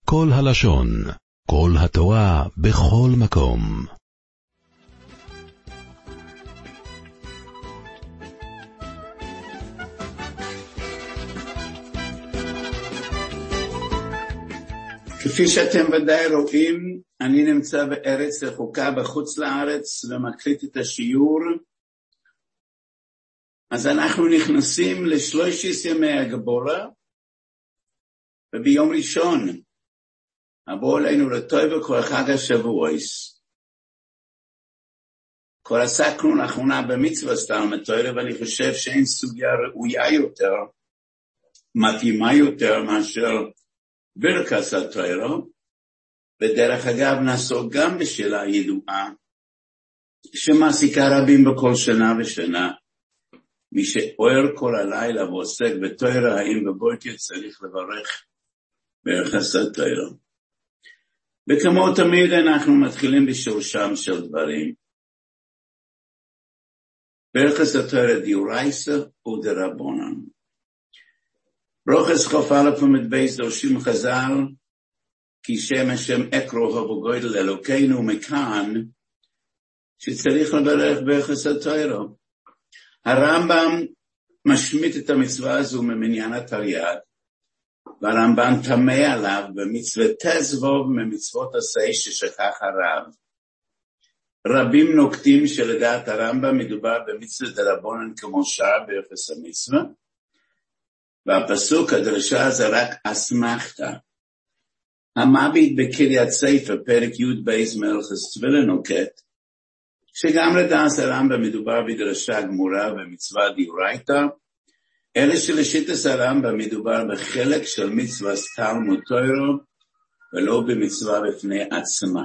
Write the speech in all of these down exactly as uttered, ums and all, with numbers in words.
כל הלשון, כל התורה, בכל מקום. כפי שאתם ודאי רואים, אני נמצא בארץ רחוקה בחוץ לארץ ומקליט את השיעור. אז אנחנו נכנסים לשלושים ימי הגבורה, וביום ראשון הבוא עלינו לטוב וכל חג השבועס. כבר עסקנו לאחרונה במצווה תלמוד תורה, ואני חושב שאין סוגיה ראויה יותר, מתאימה יותר מאשר ברכת התורה. בדרך אגב נעסוק גם בשאלה ידועה שמעסיקה רבים בכל שנה ושנה, מי שעורר כל הלילה ועוסק בתורה, האם בבוקר צריך לברך ברכת התורה. וכמו תמיד אנחנו מתחילים בשורשם של דברים. ברכת התורה דאורייתא ודרבנן. ברוכס כ"א עמוד בייס דורשים חז"ל, כי שם השם אקרא בגודל אלוקינו, מכאן שצריך לברך ברכת התורה. הרמב"ם משמיט את המצווה הזו ממניין התרי"ג, והרמב"ם תמה עליו במצוות תזבוב ממצוות עשה ששכח הרב. רבים נוקטים שלדעת הרמב"ם מדובר במצוות דרבנן כמו שאר ברכת המצווה, והפסוק הדרשה זה רק אסמכתא. המביט בקריית ספר פרק י' בייס מלכות תפילין נוקט שגם לדעת הרמב"ם מדובר בדרשה גמורה במצווה דאורייתא, אלא שלשיטת הרמב"ם מדובר בחלק של מצווה תלמוד תורה ולא במצווה בפני עצמה.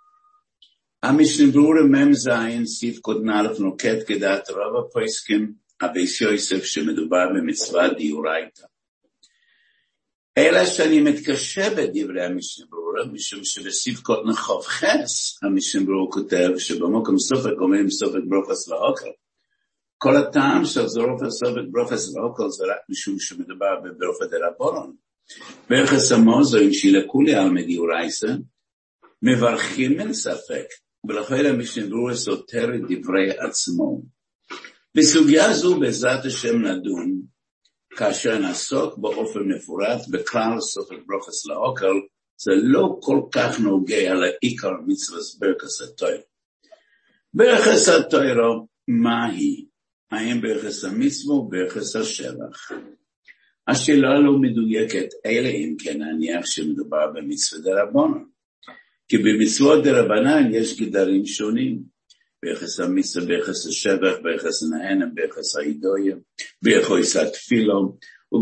המשנה ברורה מ"ם זין סעיף קטן א' נוקט כדעת רוב הפוסקים אביס יוסף שמדובר במצווה דאורייתא. אלא שאני מתקשה בדברי המשנה ברורה, משום שבסעיף קטן ח"ח המשנה ברורה כותב שבמקום סופק אומרים סופק ברוכס לאוכל. כל הטעם של זרוף הסופק ברוכס לאוכל זה רק משום שמדובר בברכת דרבנן. ברכת המוזוין שילקולי על מדאורייתא מברכים מן ספק, ולכן המשנה ברורה סותר את דברי עצמו. בסוגיה זו בעזרת השם נדון, כאשר נעסוק באופן מפורט בכלל סופק ברוכס לאוכל, זה לא כל כך נוגע לעיקר מצוות ברכת התורה. ברכת התורה, מה היא? האם ברכת המצווה או ברכת השבח? השאלה לא מדויקת, אלא אם כן נניח שמדובר במצוות דרבנן. כי במצוות דרבנן יש גדרים שונים. ברכת המצווה, ברכת השבח, ברכת הנהנה, ברכת ההידויה, ברכת התפילו,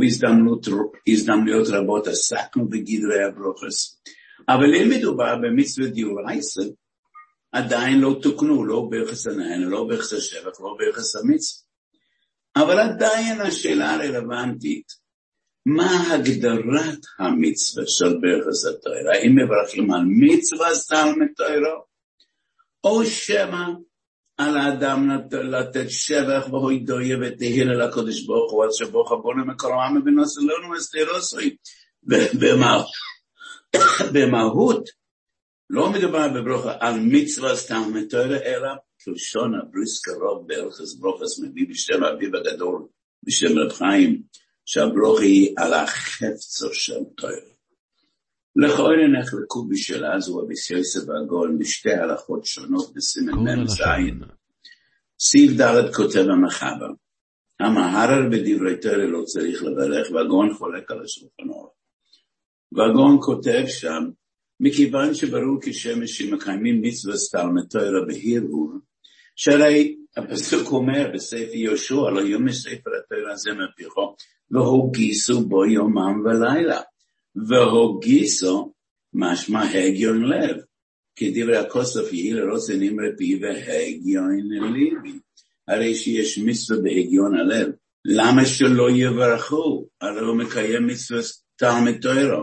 ובהזדמנויות רבות עסקנו בגדרי הברכות. אבל אם מדובר במצוות דאורייתא, עדיין לא תוקנו, לא ברכת הנהנה, לא ברכת השבח, לא ברכת המצווה. אבל עדיין השאלה הרלוונטית, מה הגדרת המצווה של ברכת התורה? האם מברכים על מצווה תלמוד תורה? או שמא על האדם לתת שבח והודיה ותהילה לקדוש ברוך הוא, עד שברוך הבונה מכל העם ונעשה לנו אסתירוסוי. במהות לא מדובר בברכה על מצווה תלמוד תורה, אלא כלשון הבריס קרוב ברכת ברוכס מביא בשם אביו הגדול, בשם רב חיים, שהברכה היא על החפצו של תורה. לכאורה נחלקו בשאלה הזו אביס יוסף והגאון בשתי הלכות שונות בסימן מ"ם זין. סעיף ד' כותב המחבר, המהר"ל בדברי תורה לא צריך לברך, והגאון חולק על השולחן אורך. והגאון כותב שם, מכיוון שברור כשמש שמקיימים מצוות תלמוד תורה בהרהור, שהרי הפסוק אומר בספר יהושע, לא יום ספר התורה הזה מפיכו, והוגיסו בו יומם ולילה. והוגיסו משמע הגיון לב, כדברי הכוסף יהי לרוצה נמרי פי והגיון ליבי. הרי שיש מצווה בהגיון הלב, למה שלא יברכו? הרי הוא מקיים מצווה תלמוד תורה.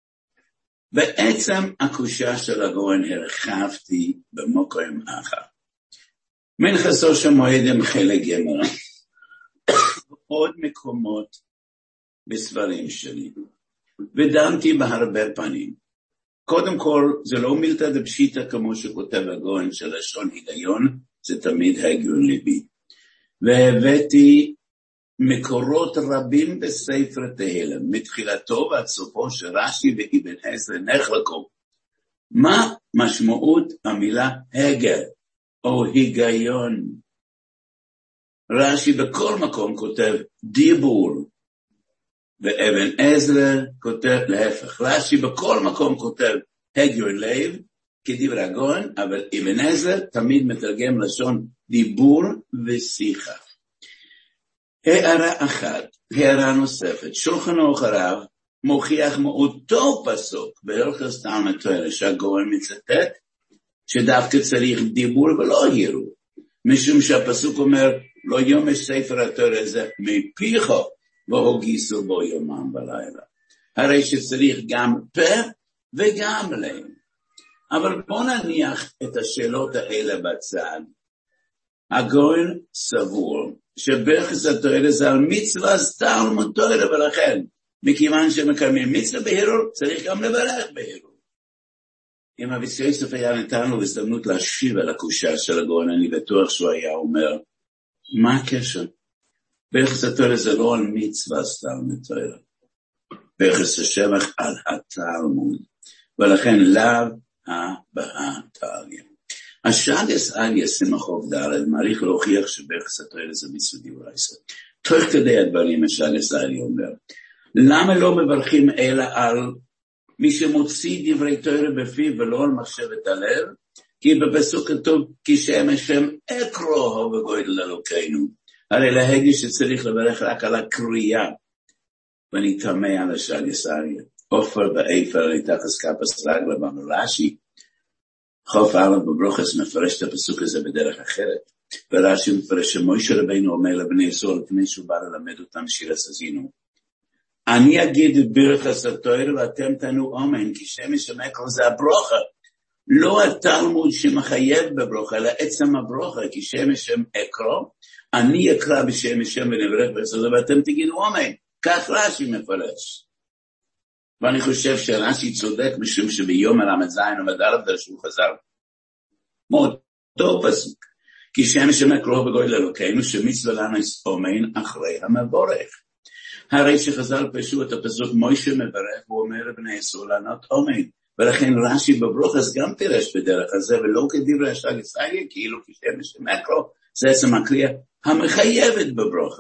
בעצם הקושיה של הגאון הרחבתי במקום אחר. מנחתו שמועדים חלק ג' עוד מקומות בספרים שלי, ודנתי בהרבה פנים. קודם כל, זה לא מילתא דפשיטא כמו שכותב הגאון של לשון היגיון, זה תמיד הגיון ליבי. והבאתי מקורות רבים בספר תהילים, מתחילתו ועד סופו של רש"י ואבן עזרא נחלקו. מה משמעות המילה הגה או היגיון? רש"י בכל מקום כותב דיבור, ואבן עזרא כותב להפך. רש"י בכל מקום כותב הגיון לב, כדברי הגאון, אבל אבן עזרא תמיד מתרגם לשון דיבור ושיחה. הערה אחת, הערה נוספת, שולחן ערוך הרב מוכיח מאותו פסוק בהלכות תלמוד תורה שהגאון מצטט, שדווקא צריך דיבור ולא הירו, משום שהפסוק אומר, לא יומש ספר התורה הזה מפיך, והוגיסו בו יומם בלילה. הרי שצריך גם פה וגם לב. אבל בוא נניח את השאלות האלה בצד. הגאון סבור שברכס התורה זה על מצווה תלמוד תורה, ולכן מכיוון שמקיימים מצווה בהירור, צריך גם לברך בהירור. אם אבי יוסף היה נתן לו הזדמנות להשיב על הקושייה של הגאון, אני בטוח שהוא היה אומר, מה הקשר? ברכס התורה זה לא על מצווה תלמוד תורה. ברכס השבח על התלמוד, ולכן לאו הבאה תליה. השגס אריה סמכוב ד' מעריך להוכיח שברכס התורה זה מצווה דאורייתא. תוך כדי הדברים השגס אריה אומר, למה לא מברכים אלא על מי שמוציא דברי תורה בפיו ולא על מחשבת הלב? כי בפסוק כתוב, כי שם השם אקרא בגודל אלוקינו. הרי להגיד שצריך לברך רק על הקריאה. ואני תמה על השגס אריה. עופר ואיפר לתחס כפס רגלה במרש"י. חוף א' בברוכס מפרש את הפסוק הזה בדרך אחרת. ורש"י מפרש שמוישה רבינו אומר לבני ישראל לפני שהוא בא ללמד אותם שיר עזינו. אני אגיד ברכס התורה ואתם תנו אמן, כי שם השם אקרא זה הברוכה. לא התלמוד שמחייב בברוכה, אלא עצם הברוכה, כי שם השם אקרא, אני אקרא בשם השם ונברך בסדר, ואתם תגידו אמן. כך רש"י מפרש. ואני חושב שרש"י צודק, משום שביום הלמד זין עמד עליו דרשו חזר. מאותו פסוק. כי שם השם אקרא בגודל אלוקינו, שמצווה לנו אמן אחרי המבורך. הרי שחז"ל פרשו את הפסוק מוישה מברך, והוא אומר לבני ישראל לענות אמן. ולכן רש"י בברוכס גם פירש בדרך הזה, ולא כדברי השגס אריה, כאילו כשם השם אקרא, זה עצם הקריאה המחייבת בברוכה.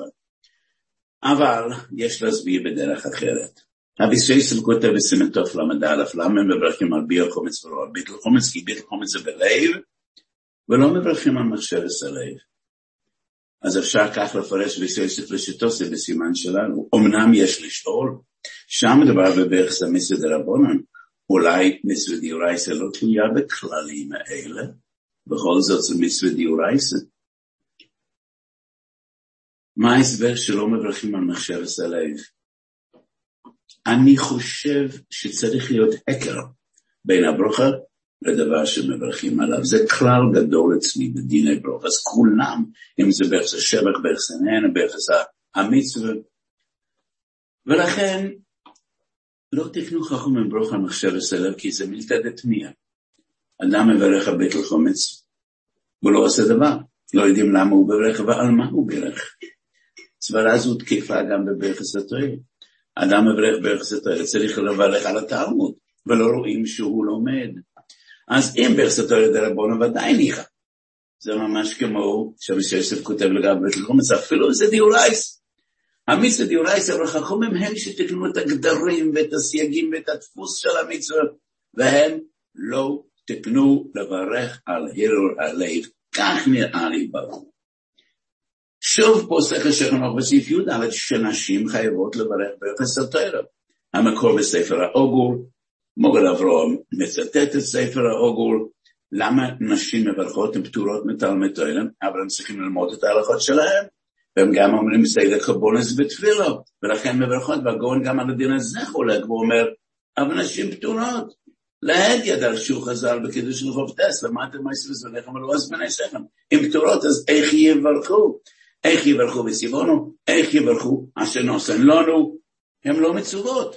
אבל יש להסביר בדרך אחרת. רבי יוסף כותב בסימן תוף למד א', למה הם מברכים על ביטל חומץ ולא על ביטל חומץ, כי ביטל חומץ זה בלב, ולא מברכים על מחשבת הלב. אז אפשר כך לפרש רבי יוסף לשיטתו, זה בסימן שלנו. אמנם יש לשאול, שם מדובר בברכס המצווה דרבנן, אולי מצווה דאורייתא לא תלויה בכללים האלה, בכל זאת זה מצווה דאורייתא. מה ההסבר שלא מברכים על מחשבת הלב? אני חושב שצריך להיות עקר בין הברוכה לדבר שמברכים עליו. זה כלל גדול אצלי בדיני ברוכה. אז כולם, אם זה ברכס השבח, ברכס הנהן, ברכס המצווה. ולכן, לא תקנו חכמים ברוכה על מחשבת הלב, כי זה מילתא דתמיהה. אדם מברך על ביטל חומץ, הוא לא עושה דבר. לא יודעים למה הוא ברך, ועל מה הוא ברך. סברה זו תקפה גם בברכס התורה. אדם מברך ברכס התורה, צריך לברך על התלמוד, ולא רואים שהוא לומד. אז אם ברכס התורה דרבנן ודאי ניחא. זה ממש כמו שרבי יוסף כותב לגבי ביטל חומץ, אפילו זה דאורייתא. המצווה דאורייתא, אבל חכמים הם שתקנו את הגדרים ואת הסייגים ואת הדפוס של המצווה, והם לא תקנו לברך על הרהור הלב. כך נראה לי ברור. שוב פוסק השולחן ערוך בסעיף י"ד שנשים חייבות לברך ברכס התורה. המקור בספר האוגור, מוגל אברהם מצטט את ספר האוגור, למה נשים מברכות הן פטורות מתלמוד תורה, אבל הם צריכים ללמוד את ההלכות שלהם, והם גם אומרים סדר קורבנס בתפילה, ולכן מברכות, והגאון גם על הדין הזה חולק, והוא אומר, אבל נשים פטורות, להדיא דרשו חז"ל בקידוש לחופש, למדתם מה יעשו לכם ולא אז בני שכם, אם פטורות אז איך יברכו? איך יברכו בסיבונו, איך יברכו, אשר נוסן לנו, הם לא מצוות.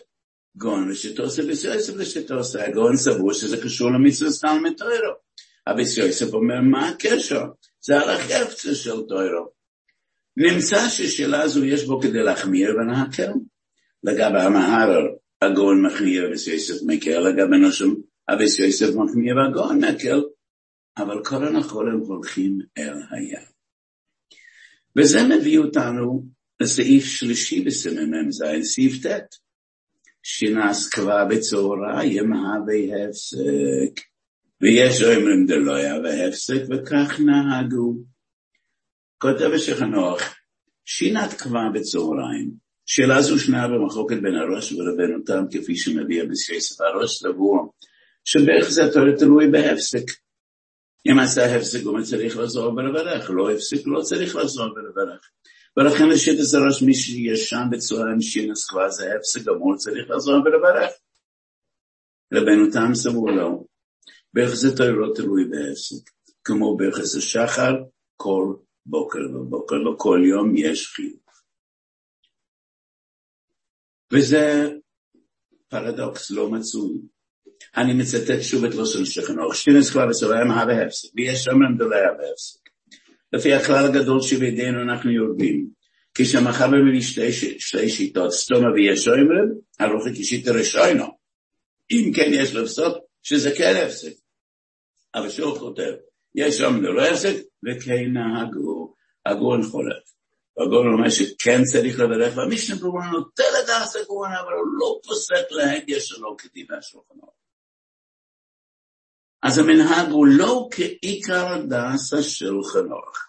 גאון ושתעושה בסיוסף לשתעושה. הגאון סבור שזה קשור למצווה תלמוד תורה. הבסיוסף אומר, מה הקשר? זה על החפצה של תורה. נמצא ששאלה זו יש בו כדי להחמיר ולהקל. לגבי המהר"ל, הגאון מחמיר ובסיוסף מקל, לגבי נושם, הבסיוסף מחמיר והגאון מקל, אבל כל הנחול הם הולכים אל הים. וזה מביא אותנו לסעיף שלישי בסמ"ם זין, סעיף ט', שנעש כבר בצהריים הווה הפסק, ויש אומרים דלא יהווה הפסק, וכך נהגו. כותב שחנוך, שינת כבר בצהריים, שאלה זו שניה במחלוקת בין הראש ורבנו תם, כפי שמביא בסיוסף הראש סבור, שבערך זה תלוי בהפסק. אם עשה הפסק הוא צריך לחזור ולברך, לא הפסק לא צריך לחזור ולברך. ולכן לשיטת הראש מי שישן בצהריים שינס כבר זה הפסק, גם הוא צריך לחזור ולברך. רבנו תם סבור לו, בערך זה לא תלוי בהפסק, כמו בערך זה שחר כל בוקר ובוקר, לא כל יום יש חיוב. וזה פרדוקס לא מצוי. אני מצטט שוב את לושן שכנוך, שינס כבר בצהריים הווה הפסק, ויש אומרים דלא יהווה הפסק. לפי הכלל הגדול שבידינו אנחנו יודעים, כשהמחבר מביא שתי, שתי שיטות, סתומה ויש אומרים, הלוכי כשיטה ראשונו. אם כן יש לפסוק, שזה כן הפסק. אבל שוב כותב, יש אומרים דלא הפסק, וכן נהגו, הגאון חולק. הגאון אומר שכן צריך לברך, והמשנה ברורה נוטה לדעת הגאון, אבל הוא לא פוסק להגיע שלו כתיבה שולחן ערוך. אז המנהג הוא לא כעיקר דעשה של חנוך.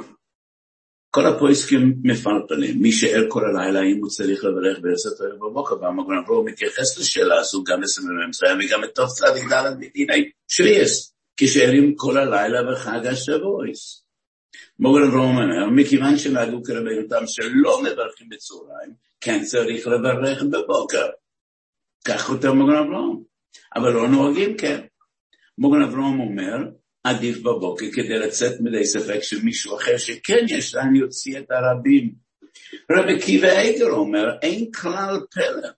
כל הפוסקים מפרטנים, מי שער כל הלילה, אם הוא צריך לברך בעשרת ערב בבוקר, והמגון אברהם מתייחס לשאלה הזו גם בסמ"ם זין, וגם בתוך צדיק ד' מדיני שביעס, כשערים כל הלילה בחג השבועס. מגון אברהם אומר, מכיוון שנהגו כרבנו תם שלא מברכים בצהריים, כן צריך לברך בבוקר. כך כותב מגון אברהם, אבל לא נוהגים כן. מגון אברהם אומר, עדיף בבוקר כדי לצאת מדי ספק שמישהו אחר שכן יש להם יוציא את הרבים. רבי עקיבא איגר אומר, אין כלל פלא.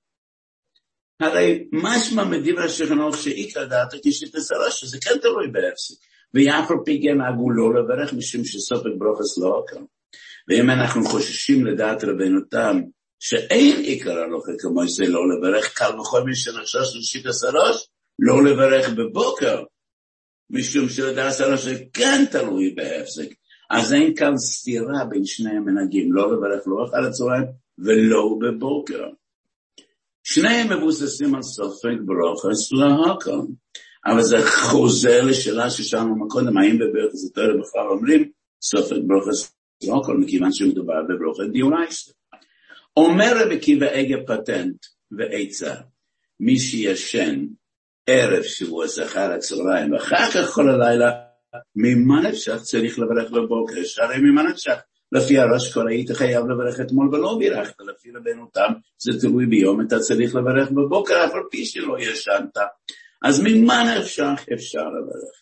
הרי משמע מדברי שכנוך שעיקר דעתו כשיטת הראש, שזה כן תלוי בהפסק. ואף על פי כן נהגו לא לברך משום שסופק ברוכס לא כאן. ואם אנחנו חוששים לדעת רבנו תם, שאין עיקר הלוכה כמו זה לא לברך, קל בכל מי שנחשש לשיטת הראש, לא לברך בבוקר, משום שלדעת הראש כן תלוי בהפסק. אז אין כאן סתירה בין שני המנהגים, לא לברך לא אחר הצהריים ולא בבוקר. שניהם מבוססים על סופק ברוכס לא כאן. אבל זה חוזר לשאלה ששאלנו מקודם, האם בברכת התורה בכלל אומרים סופק ברוכס לא כל, מכיוון שמדובר בברכת דאורייתא. אומר רבי עקיבא איגר פטנט ועצה, מי שישן ערב שבוע אחר הצהריים, ואחר כך כל הלילה, ממה נפשך צריך לברך בבוקר, שהרי ממה נפשך, לפי הראש כל היית חייב לברך אתמול ולא בירכת, לפי רבנו תם, זה תלוי ביום, אתה צריך לברך בבוקר, אף על פי שלא ישנת. אז ממה נפשך אפשר לברך?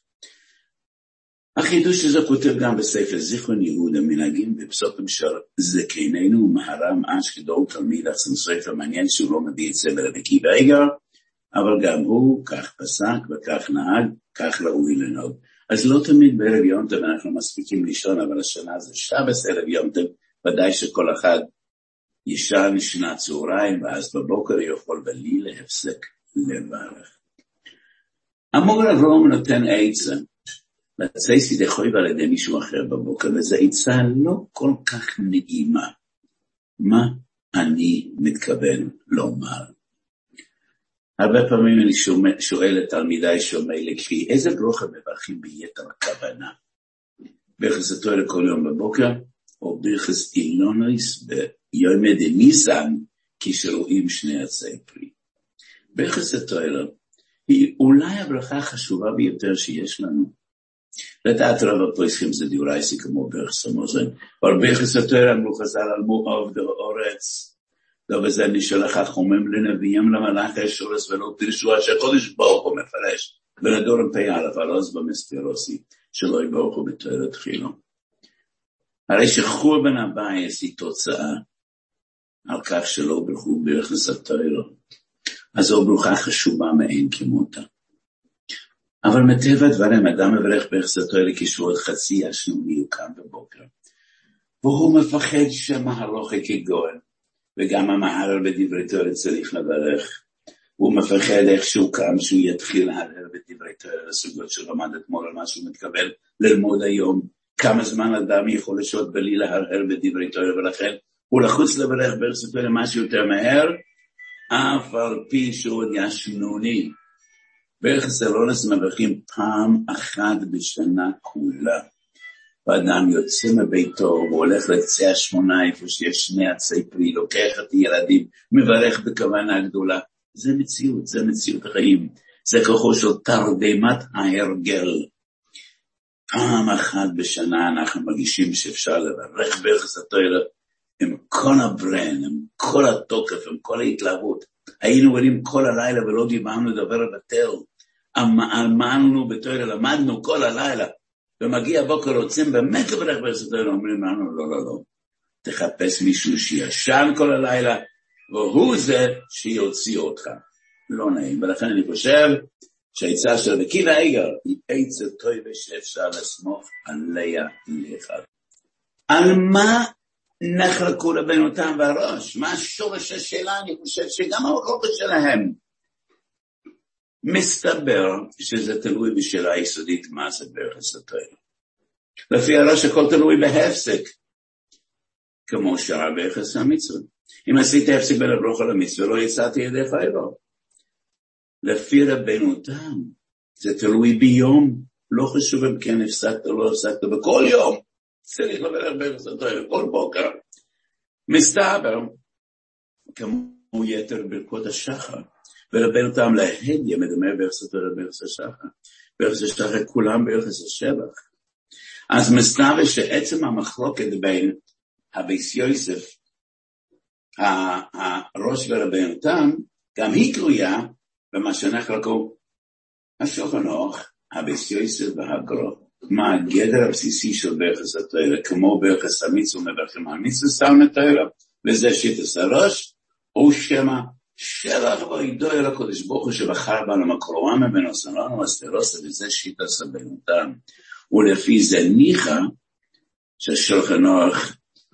החידוש הזה כותב גם בספר זיכרון יהודה, מנהגים בפסוקים של זקנינו ומהר"ם אשקלון תלמיד עצם ספר מעניין שהוא לא מביא את זה ברבי עקיבא איגר, אבל גם הוא כך פסק וכך נהג, כך ראוי לנהוג. אז לא תמיד בערב יום טוב אנחנו מספיקים לישון, אבל השנה זה שבס ערב יום טוב, ודאי שכל אחד ישן ישנה צהריים, ואז בבוקר יכול בלי להפסק לברך. המגון אברהם נותן עצה, לצייסי דחוי על ידי מישהו אחר בבוקר, וזו עצה לא כל כך נעימה. מה אני מתכוון לומר? הרבה פעמים אני שומע, שואל את תלמידיי שומעי לקריא, איזה ברוכה מברכים ביתר הכוונה? ברכס התורה כל יום בבוקר, או ברכס אילונויס ביום דניסן, כשרואים שני עצי פרי. ברכס התורה היא אולי הברכה החשובה ביותר שיש לנו. לדעת רב הפוסקים זה דאורייתא כמו ברכס המזון, אבל ברכס התורה אמרו חז"ל על מואב דאורץ, לא בזה נשלח חומם לנביאים למלאך האשורס ולא פירשו עד שהקודש ברוך הוא מפרש, ולדורם פי א' על עוז במסתירוסי, שלא יברכו בתורה תחילו. הרי שחורבן הבית היא תוצאה על כך שלא ברכו ברכס התורה. אז זו ברוכה חשובה מאין כמותה. אבל מטבע דברים, אדם מברך בהחסתו אלה כשהוא עוד חצי השנוני הוא קם בבוקר. והוא מפחד שמהלוך כגואל, וגם המהרר בדברי תורה צריך לברך. הוא מפחד איך שהוא קם, שהוא יתחיל להרהר בדברי תורה, לסוגות שלמד אתמול על מה שהוא מתקבל ללמוד היום. כמה זמן אדם יכול לשעות בלי להרהר בדברי תורה, ולכן הוא לחוץ לברך בהחסתו אלה משהו יותר מהר, אף על פי שהוא עוד ישנוני. בהחסרונס מברכים פעם אחת בשנה כולה. ואדם יוצא מביתו, והוא הולך לקצה השמונה, איפה שיש שני עצי פרי, לוקח את הילדים, מברך בכוונה גדולה. זה מציאות, זה מציאות החיים. זה כוחו של תרדמת ההרגל. פעם אחת בשנה אנחנו מרגישים שאפשר לברך בהחסתו אלה, עם כל הברן, עם כל התוקף, עם כל ההתלהבות. היינו ערים כל הלילה ולא דיברנו לדבר על התל. אמרנו בתורה, למדנו כל הלילה. ומגיע בוקר רוצים באמת לברך בהחסתו אלה, אומרים לנו לא, לא, לא. תחפש מישהו שישן כל הלילה, והוא זה שיוציא אותך. לא נעים. ולכן אני חושב שהעצה של עקיבא איגר היא עצה טובה שאפשר לסמוך עליה לאחד. על מה נחלקו לבנותם והראש? מה שורש השאלה? אני חושב שגם ההורות שלהם. מסתבר שזה תלוי בשאלה היסודית מה זה בהחסתו אלה. לפי הראש הכל תלוי בהפסק, כמו שעה בהחס המצווה. אם עשית הפסק בין הברוך על המצווה, לא יצאתי ידיך אלו. לפי רבנותם, זה תלוי ביום, לא חשוב אם כן הפסקת או לא הפסקת, בכל יום צריך לברך בהחסתו אלה, כל בוקר. מסתבר, כמו יתר ברכות השחר, ורבנותם להדיה מדמה בהחסתו אלה בהחס השחר. בהחס השחר כולם בהחס השבח. אז מסתבר שעצם המחלוקת בין הביס יוסף, הראש ורבנותם, גם היא תלויה במה שנחלקו השולחן ערוך, הביס יוסף והגרו. מה הגדר הבסיסי של בהחסתו אלה, כמו בהחס המצווה מברכים על מצווה סתם תורה, וזה שיטת הראש, או שמה שבח וידוע אל הקודש ברוך הוא שבחר בנו מקרומה ממנו סננו אסתרוסה, וזה שיטת רבנותם. ולפי זה ניחא שהשולחן ערוך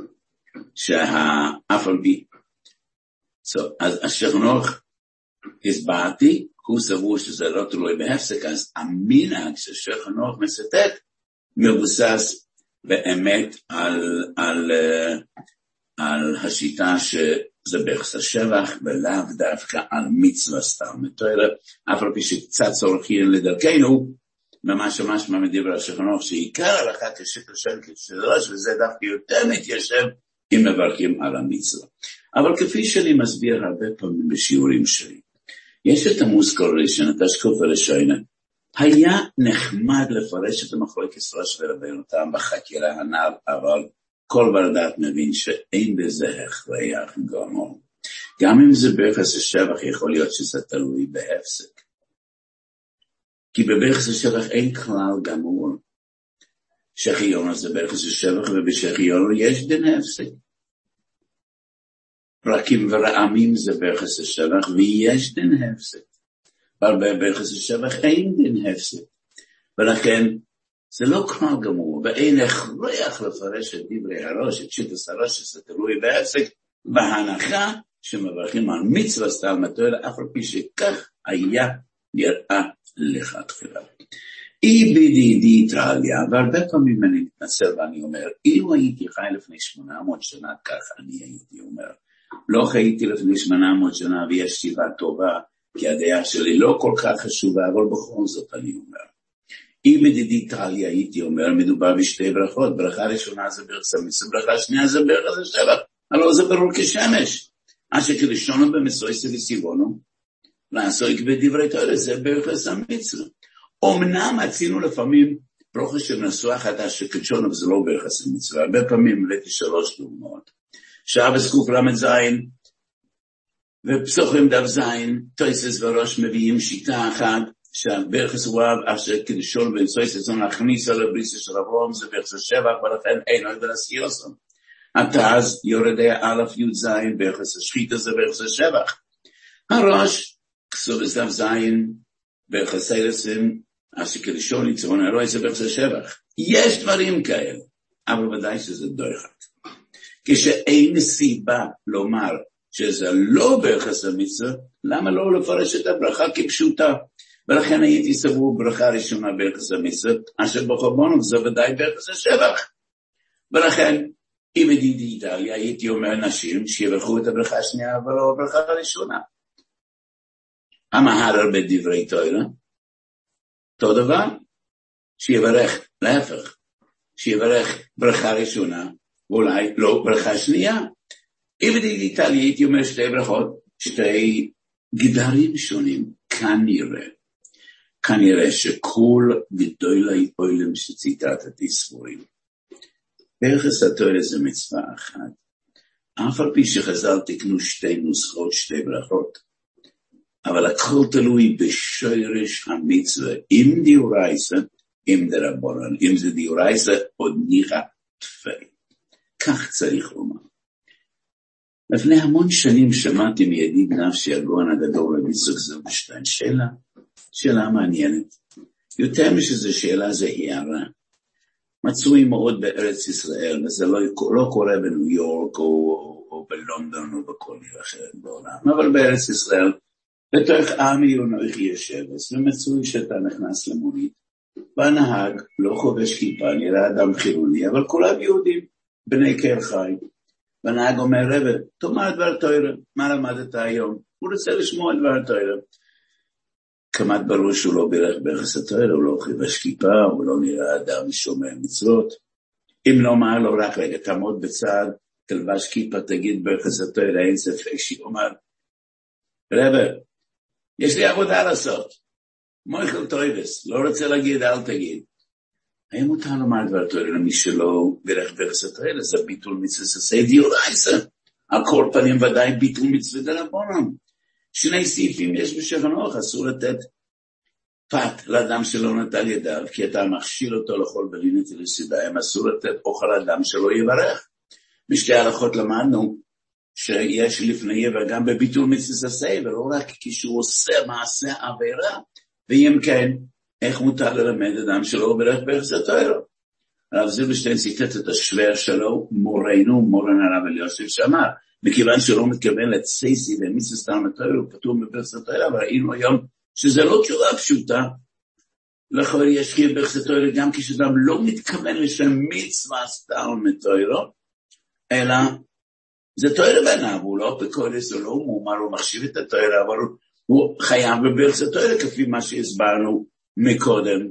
שהאף על פי. אז השולחן ערוך הסברתי, הוא סבור שזה לא תלוי בהפסק, אז המנהג שהשולחן ערוך מצטט מבוסס באמת על, על, על השיטה שזה בהחס השבח, ולאו דווקא על מצווה סתם תורה, אף על פי שקצת צורכים לדרכנו, ממש ממש מדבר השולחן ערוך שעיקר הלכה כשיטה של כתשדרש, וזה דווקא יותר מתיישב אם מברכים על המצווה. אבל כפי שאני מסביר הרבה פעמים בשיעורים שלי, יש את המושכל ראשון, את השקוף הראשונה, היה נחמד לפרש את המחלוקת ראש ורבנותם בחקירה הנ"ל, אבל כל בר דעת מבין שאין בזה הכרח גמור. גם אם זה בהחס השבח יכול להיות שזה תלוי בהפסק. כי בבהחס השבח אין כלל גמור. שחיון זה בהחס השבח, ובשחיון יש דין הפסק. פרקים ורעמים זה בהחס השבח, ויש דין הפסק. אבל בהחס השבח אין דין הפסק. ולכן זה לא כלל גמור, ואין הכרח לפרש את דברי הראש, את שיטת הראש שזה תלוי בהפסק, בהנחה שמברכים על מצווה סתם תורה, אף על פי שכך היה נראה לכתחילה. אי בדידי טרליה, והרבה פעמים אני מתנצל ואני אומר, אילו הייתי חי לפני שמונה מאות שנה, כך אני הייתי אומר. לא חייתי לפני שמונה מאות שנה, ויש סיבה טובה, כי הדעה שלי לא כל כך חשובה, אבל בכל זאת אני אומר. אי בדידי טרליה הייתי אומר, מדובר בשתי ברכות, ברכה ראשונה זה בהחס המצווה, ברכה שנייה זה בהחס השבח, הלא זה ברור כשמש. אשר כראשון במסויסה וסיבונו, לעסוק בדברי תורה, זה בהחס המצווה. אמנם עשינו לפעמים ברכה של נסוח עתה שקדשון, אבל זה לא בהחס המצווה. הרבה פעמים הבאתי שלוש דוגמאות. שבס קוף למד זין, ופסוחים דף זין, תויסס וראש מביאים שיטה אחת, שהבהחס וואב, אשר קדשון ומסויסה זון להכניס על הבריסה של אברהם, זה בהחס השבח, ולכן אין עוד להסיוסם. עתה אז יורדי א' י' זין, בהחס השחיטה זה בהחס השבח. הראש כסוב בסף זין, בחסלסים, אשכלישון, יצרון הרוי, זה בחסה שבח. יש דברים כאלה, אבל ודאי שזה דויחק. כשאין סיבה לומר שזה לא בחסה מצווה, למה לא לפרש את הברכה כפשוטה? ולכן הייתי סבור ברכה ראשונה בחסה מצווה, אשר בחורבנות זה ודאי בחסה שבח. ולכן, אם ידידי איטליה, הייתי אומר נשים שיברכו את הברכה השנייה, אבל לא הברכה הראשונה. המהר הרבה דברי תורה, אותו דבר, שיברך, להפך, שיברך ברכה ראשונה, ואולי לא ברכה שנייה. אם ידידי איטליה, הייתי אומר שתי ברכות, שתי גדרים שונים, כנראה, כנראה שכל גדולי אוילם שציטטתי ספורים, ברכס התורה זה מצווה אחת, אף על פי שחז"ל תקנו שתי נוסחות, שתי ברכות, אבל הכל תלוי בשורש המצווה, אם דיורייסה, אם דרבנן, אם זה דיורייסה, עוד ניחא תפל. כך צריך לומר. לפני המון שנים שמעתי מידיד נפשי הגאון הגדול רבי יצחק זילברשטיין, שאלה, שאלה מעניינת. יותר משזו שאלה זה הערה. מצוי מאוד בארץ ישראל, וזה לא, לא קורה בניו יורק או, או, או בלונדון או בכל עיר אחרת בעולם, אבל בארץ ישראל, בתוך עם יונוך ישבס, ומצוי שאתה נכנס למונית, והנהג לא חובש כיפה, נראה אדם חילוני, אבל כולם יהודים, בני קהל חי. והנהג אומר, רבי, תאמר דבר תורה, מה למדת היום? הוא רוצה לשמוע דבר תורה. כמעט ברור שהוא לא בירך ברכס התורה, הוא לא חובש כיפה, הוא לא נראה אדם שומר מצוות. אם לא אמר לו רק רגע, תעמוד בצד, תלבש כיפה, תגיד ברכס התורה, אין ספק שאומר, רבי, יש לי עבודה לעשות. מויכל טויבס, לא רוצה להגיד, אל תגיד. האם מותר לומר דבר תורה למי שלא בירך ברכס התורה, זה ביטול מצווה ססי דיורייסה. על כל פנים ודאי ביטול מצווה דרבנן. שני סעיפים יש בשכנוך, אסור לתת פת לאדם שלא נטל ידיו, כי אתה מכשיל אותו לכל בלינית ולסידיים, אסור לתת אוכל לאדם שלא יברך. בשתי הלכות למדנו שיש לפני וגם בביטול מצווה ססי, ולא רק כשהוא עושה מעשה עבירה, ואם כן, איך מותר ללמד אדם שלא ברך ברכס התורה? הרב זילברשטיין ציטט את השוור שלו, מורנו, מורן הרב אלישיב שאמר, מכיוון שלא מתכוון לצייסי ומצווה סתם התורה, הוא פטור מברכס התורה, אבל ראינו היום שזה לא תשובה פשוטה, לכן יש חייב ברכס התורה גם כשאדם לא מתכוון לשם מצווה סתם התורה, אלא זה תורה בנה, הוא לא פקודס, הוא לא מומר, הוא מחשיב את התורה, אבל הוא חייב בברכס התורה, כפי מה שהסברנו מקודם.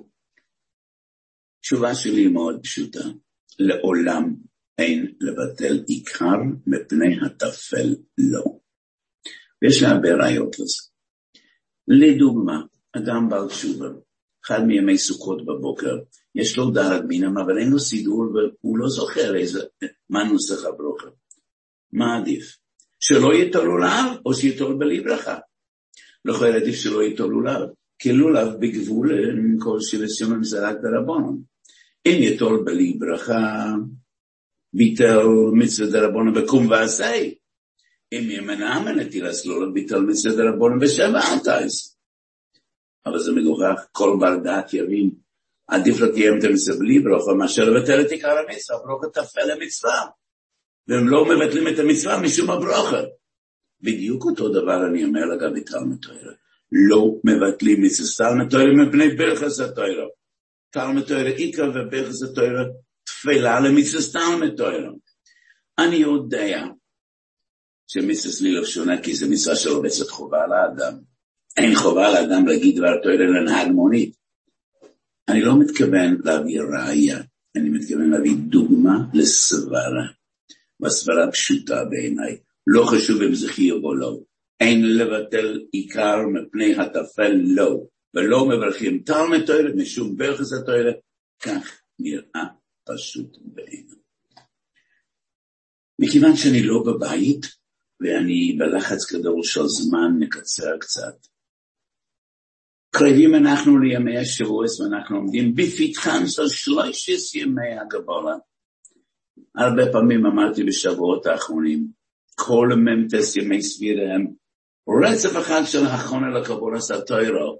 תשובה שלי מאוד פשוטה, לעולם אין לבטל עיקר מפני הטפל לא. ויש לה הרבה ראיות לזה. לדוגמה, אדם בעל תשובה, אחד מימי סוכות בבוקר, יש לו דעת בינם, אבל אין לו סידור, והוא לא זוכר איזה, מה נוסח הברוכה. מה עדיף? שלא יטול לולב, או שיטול בלי ברכה. לא יכול עדיף שלא יטול לולב, כי לולב בגבול כל שבסיום המזרק דרבנן. אם יטול בלי ברכה, ביטל מצווה דרבנן בקום ועשי. אם ימנע מנטילס לולב, ביטל מצווה דרבנן בשבע עתייס. אבל זה מגוחך, כל בר דעת יבין, עדיף לקיים את המצווה בלי ברכה, מאשר לבטל את עיקר המצווה, ברכה תפל למצווה. והם לא מבטלים את המצווה משום הברכה. בדיוק אותו דבר אני אומר לגבי תלמוד תורה. לא מבטלים מצווה תלמוד תורה מפני ברכס התורה. תלמוד תורה עיקר וברכס התורה תפלה למצווה תלמוד תורה. אני יודע שמצווה סלילה שונה, כי זה מצווה שלא בצד חובה לאדם. אין חובה לאדם להגיד דבר תורה לנהג מונית. אני לא מתכוון להביא ראיה, אני מתכוון להביא דוגמה לסברה. והסברה פשוטה בעיניי. לא חשוב אם זה חיוב או לא. אין לבטל עיקר מפני הטפל לא. ולא מברכים תלמוד תורה משום ברכס התורה. כך נראה פשוט בעיניי. מכיוון שאני לא בבית, ואני בלחץ גדול של זמן מקצר קצת. קרבים אנחנו לימי השבוע, ואנחנו עומדים בפתחם של שלושת ימי הגבולה. הרבה פעמים אמרתי בשבועות האחרונים, כל ממתס ימי סביריהם, רצף אחד של הכונה לקבולת התורה,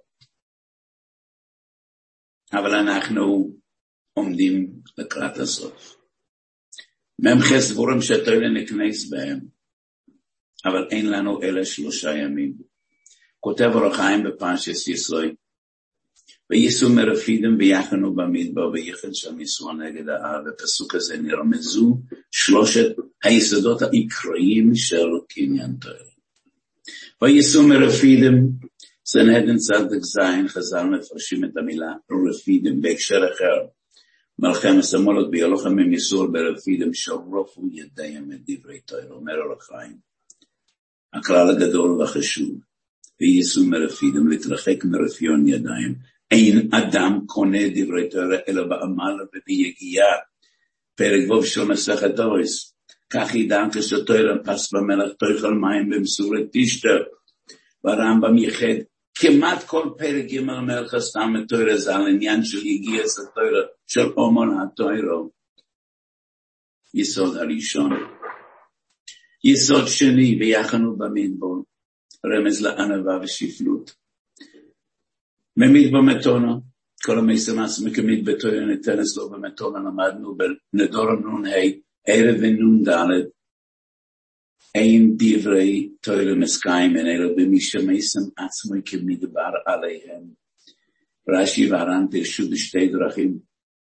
אבל אנחנו עומדים לקראת הסוף. ממחס סבורים שהתורה נכנס בהם, אבל אין לנו אלה שלושה ימים. כותב אור החיים בפרשת ישרוי, וייסעו מרפידים ויחנו במדבר ויחד שם יסעו נגד ההר, בפסוק הזה נרמזו שלושת היסודות העיקריים של קניין תורה. וייסעו מרפידים, סנהדרין צדק זין, חז"ל מפרשים את המילה רפידים בהקשר אחר. מלכי מסמולות ביולוכם הם יסעו ברפידים שרופו ידיהם את דברי תורה, אומר אור החיים. הכלל הגדול והחשוב, וייסעו מרפידים להתרחק מרפיון ידיים. אין אדם קונה דברי תורה אלא בעמל וביגיעה. פרק ווב של מסכת אורס. כך ידע כשתורה פס במלך תאכל מים במסורת תשתה. והרמב"ם ייחד כמעט כל פרק ג' המלך הסתם התורה זה על עניין של יגיע התורה של אומון התורה. יסוד הראשון. יסוד שני ויחנו במדבר. רמז לענווה ושפלות. ממדבר מתונה, כל המסמס מקמיד בתורה ניתנס לו במתונה, למדנו בנדור נון ה' ערב ונון ד' אין דברי תורה מסקיים אין אלא במי שמסם עצמו כמדבר עליהם. רש"י והר"ן פירשו בשתי דרכים,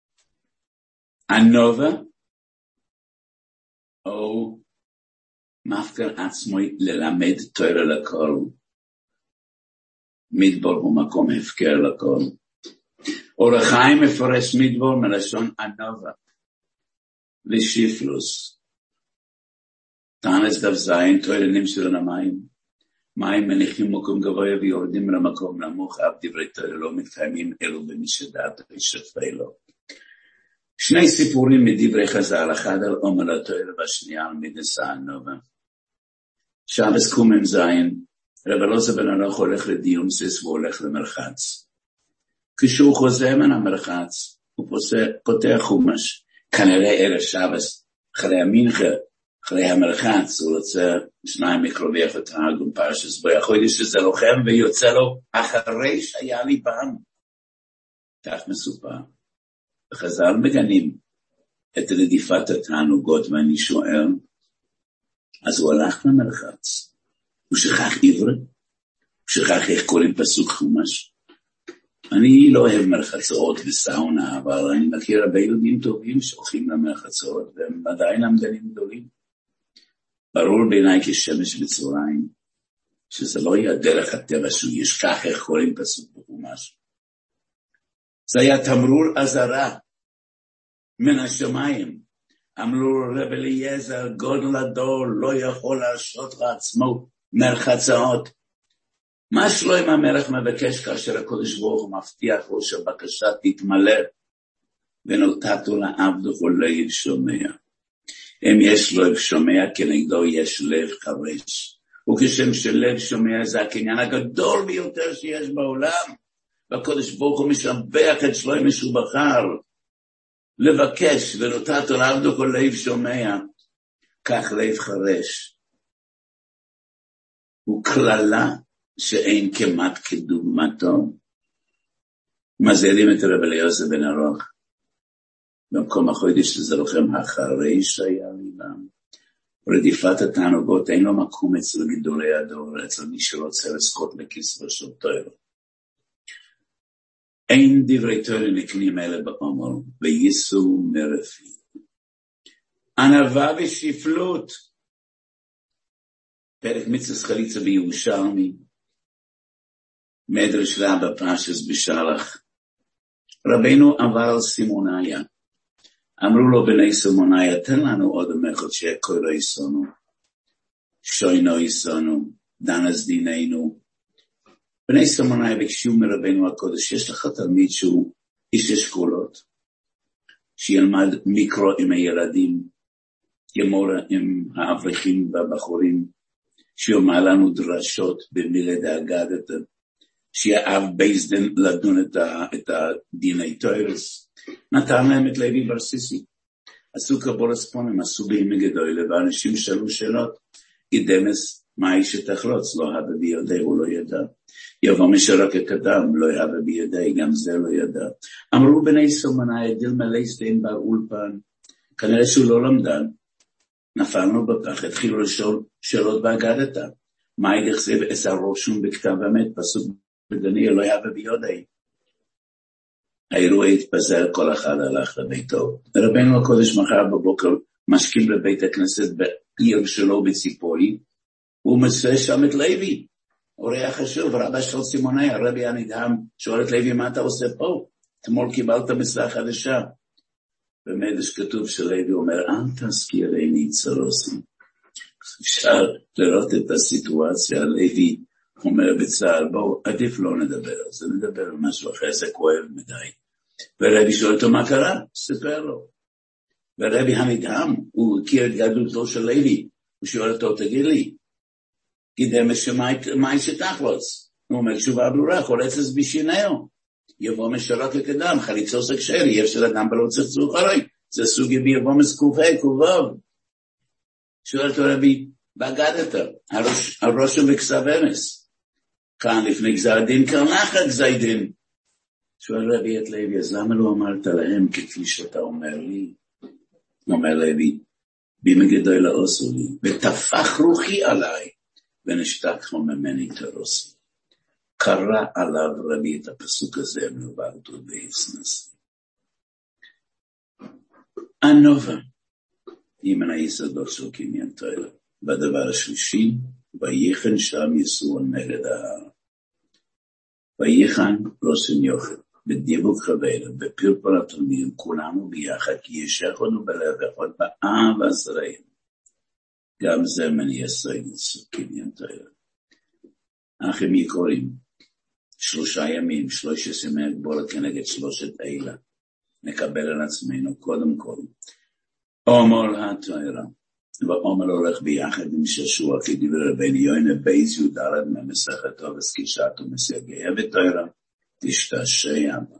ענווה או מפקר עצמו ללמד תורה לכל. מדבר הוא מקום הפקר לכל. אור החיים מפרש מדבר מלשון ענווה ושפלוס. תענס דף זין, תורה נמשל למים. מים מניחים מקום גבוה ויורדים למקום נמוך, אף דברי תורה לא מתקיימים אלו במי שדעת וישתפה לו. שני סיפורים מדברי חז"ל, אחד על עומר התורה והשנייה על מידסה ענווה. שבס קומם זין, רב אלעזר בן ערך הולך לדיומסיס והולך למרחץ. כשהוא חוזר מן המרחץ, הוא פותח חומש, כנראה ערב שבס, אחרי המנחה, אחרי המרחץ, הוא רוצה שניים מקרובי החתרגום פרשס בו, יכול להיות שזה לוחם ויוצא לו אחרי שהיה ליבם. כך מסופר. וחז"ל מגנים את רדיפת התענוגות, ואני שואל, אז הוא הלך למרחץ, הוא שכח עברי, הוא שכח איך קוראים פסוק חומש. אני לא אוהב מרחצות וסאונה, אבל אני מכיר הרבה יהודים טובים שהולכים למרחצות, והם עדיין למדנים גדולים. ברור בעיניי כשמש בצהריים, שזה לא יהיה דרך הטבע שהוא ישכח איך קוראים פסוק בחומש. זה היה תמרור אזהרה מן השמיים. אמרו רב אליעזר, גודל הדור לא יכול להרשות לעצמו מרחצאות. מה שלום המלך מבקש כאשר הקדוש ברוך הוא מבטיח לו שהבקשה תתמלא, ונותתו לעבדו לב שומע. אם יש לב שומע, כנגדו יש לב חרש. וכשם שלב שומע זה הקניין הגדול ביותר שיש בעולם, והקדוש ברוך הוא משבח את שלום שהוא בחר לבקש, ונותתו לעבדו לב שומע, כך לב חרש. הוא כללה שאין כמעט כדוגמתו. מזהירים את רב אליעזר בן ערך, במקום החודש שזה לוחם אחרי שהיה ליבם. רדיפת התענוגות אין לו מקום אצל גדולי הדור, אצל מי שרוצה לזכות לכסרו של תורה. אין דברי תורה נקנים אלה בעומר, וייסעו מרפיד. ענווה ושפלות. פרק מצווה חליצה בירושלמי, מדרש רבה פרשס בשלח. רבנו עבר על סימוניה. אמרו לו בני סימוניה, תן לנו עוד המחוד שיקוי לא יסונו, שוי לא יסונו, דנס דיננו. בני סימוניה ביקשו מרבנו הקודש, יש לך תלמיד שהוא איש אשכולות, שילמד מיקרו עם הילדים, ימור עם האברכים והבחורים, שיאמר לנו דרשות במילי דאגדת, שיאהב בייסדן לדון את, ה, את הדיני תוירס. נתן להם את לוי ברסיסי. עשו קבול הספונים, עשו בימי גדולה, ואנשים שאלו שאלות. אידמס מה איש שתחלוץ, לא הווה בידי, הוא לא ידע. יבוא משרק הקדם, לא הווה בידי, גם זה לא ידע. אמרו בני סומנאי, דילמה לייסטיין בר אולפן, כנראה שהוא לא למדן, נפלנו בפח, התחילו לשאול שאלות באגדתה. מה ידחסב עשר רושם בכתב המת, פסוק בדני, לא הווה בידי. האירוע התפזר, כל אחד הלך לביתו. רבנו הקודש מחר בבוקר משכים לבית הכנסת בעיר שלו בציפורי, הוא מסע שם את לוי, אורח חשוב, רבא של סימוני, הרבי הנדהם, שואל את לוי, מה אתה עושה פה? אתמול קיבלת מסע חדשה. במדרש כתוב שלוי אומר, אל תזכירני צרוסי. אפשר לראות את הסיטואציה, לוי אומר בצהל, בואו, עדיף לא נדבר על זה, נדבר על משהו אחר, זה כואב מדי. ורבי שואל אותו, מה קרה? ספר לו. ורבי הנדהם, הוא הכיר את גדולתו של לוי, הוא שואל אותו, תגיד לי, גידם שמאי שתחלוץ. הוא אומר, תשובה ברורה, חולצת בשינהו. יבוא משרק לקדם, חליצו סקשר, יהיה של אדם בלא צחצוך הרי. זה סוגי ביבוא מסקופה, קובב. שואל אותו רבי, בגדת, על רושם וכסב אמס. כאן לפני גזר דין, כאן לאחר גזר דין. שואל רבי את לוי, אז למה לא אמרת להם כפי שאתה אומר לי? אומר לוי, במגדוי לעושו לי, ותפח רוחי עליי, ונשתק ממני תרוסי. קרא עליו רבי את הפסוק הזה, מלבדו בהסנס. הנובה, אם אני יסודות של קניין תוירה. בדבר השלישי, ויחן שם יסוע נגד ההר. ויחן רוסן יוחד, בדיבוק חבר, בפרפר התלמידים, כולנו ביחד, כי יש יכולנו בלב אחד, באב עשריים. גם זה מני יסוד של קניין תוירה. אחים יקורים, שלושה ימים, שלושה ימי הגבולה כנגד שלושת אלה, נקבל על עצמנו קודם כל, עומר התוירה, ועומר הולך ביחד עם ששוע, כי דיבר רבינו יוינה בייס יודלת ממסכתו וסקישתו מסייגיה בתוירה, תשתעשע בה.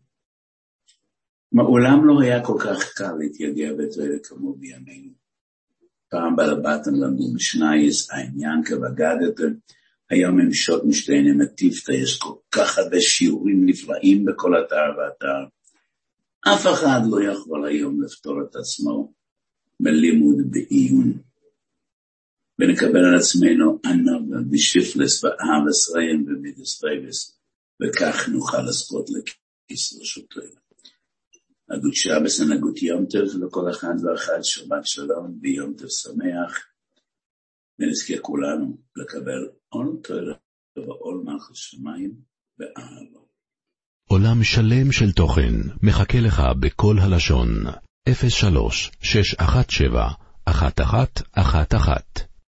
מעולם לא היה כל כך קל להתייגע בתוירה כמו בימינו. פעם בלבטן למדו משנייס, העניין כבגדת, היום הם שוט משתינים הטיפת, יש כל כך הרבה שיעורים נפלאים בכל אתר ואתר. אף אחד לא יכול היום לפתור את עצמו בלימוד בעיון. ונקבל על עצמנו ענובה בשיפלס ואהב עשרים ומידס טייבס, וכך נוכל לזכות לכיס רשותו. הגות שבס הנגות יום טוב לכל אחד ואחד, שבת שלום ביום טוב שמח, ונזכה כולנו לקבל עול תורה ועול מלכות שמיים באהבה. עולם שלם של תוכן מחכה לך בכל הלשון. אפס שלוש שש אחת שבע אחת אחת אחת אחת